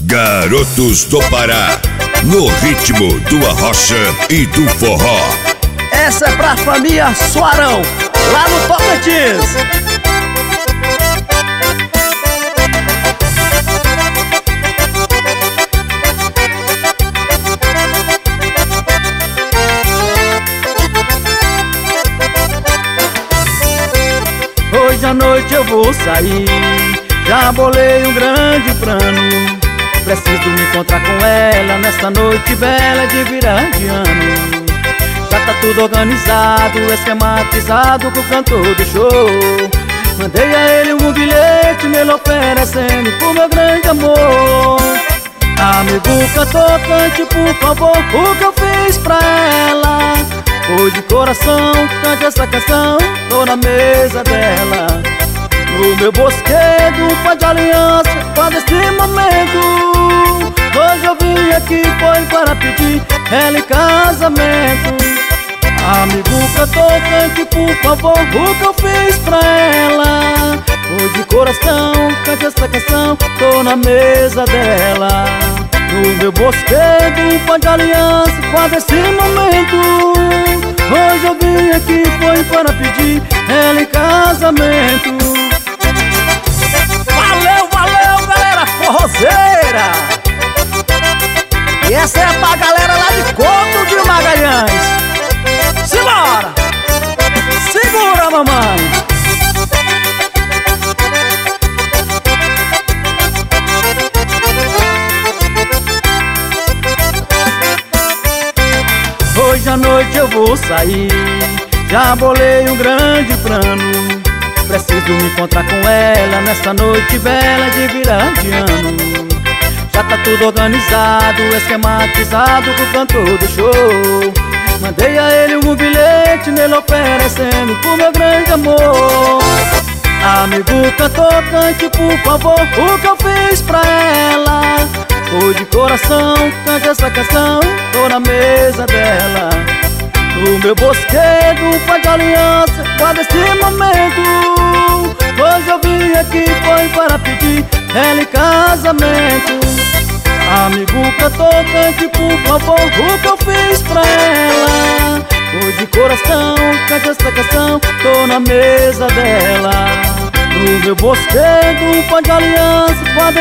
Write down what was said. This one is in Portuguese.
Garotos do Pará, no ritmo do arrocha e do forró. Essa é pra família Soarão, lá no Tocantins. Hoje à noite eu vou sair, já bolei um grande plano. Preciso me encontrar com ela nesta noite bela de virar de ano. Já tá tudo organizado, esquematizado com o cantor do show. Mandei a ele um bilhete, nele oferecendo pro meu grande amor. Amigo cantor, cante por favor o que eu fiz pra ela. Foi de coração, cante essa canção, tô na mesa dela. No meu bosquedo, um pé de aliança, faz este momento. Hoje eu vim aqui, foi para pedir ela em casamento. Amigo cantor, cante por favor o que eu fiz pra ela. Foi de coração, cante essa canção, tô na mesa dela. No meu bosquedo, um pé de aliança, faz esse momento. Hoje eu vim aqui, foi para pedir ela em casamento. Valeu, valeu, galera forrozeira! E essa é pra galera lá de Couto de Magalhães. Simbora! Segura, mamãe! Hoje à noite eu vou sair, já bolei um grande plano. Preciso me encontrar com ela nessa noite bela de virar de ano. Já tá tudo organizado, esquematizado com o cantor do show. Mandei a ele um bilhete, nele oferecendo pro meu grande amor. Amigo cantor, cante por favor o que eu fiz pra ela. Foi de coração, cante essa canção, tô na mesa dela. No meu bosquedo, um pé de aliança, guarda este momento. Hoje eu vim aqui, foi para pedir ela em casamento. Amigo cantor, cante por favor o que eu fiz pra ela. Foi de coração, cante essa canção, tô na mesa dela. No meu bosquedo, um pé de aliança, guarda